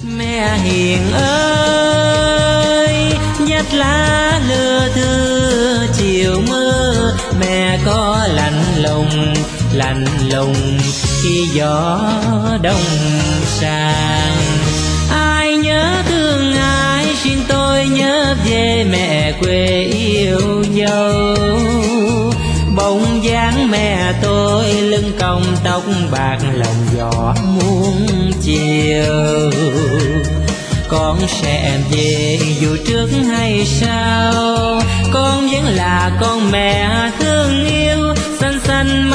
Mẹ hiền ơi, dắt lá lưa thưa chiều mưa, mẹ có lạnh lùng khi gió đông sang. Ai nhớ thương ai, riêng tôi nhớ về mẹ quê yêu dấu. Bóng dáng mẹ tôi lưng cong tóc bạc, lòng gió muôn chiều. Con sẽ về dù trước hay sau, con vẫn là con mẹ thương yêu. Xanh xanh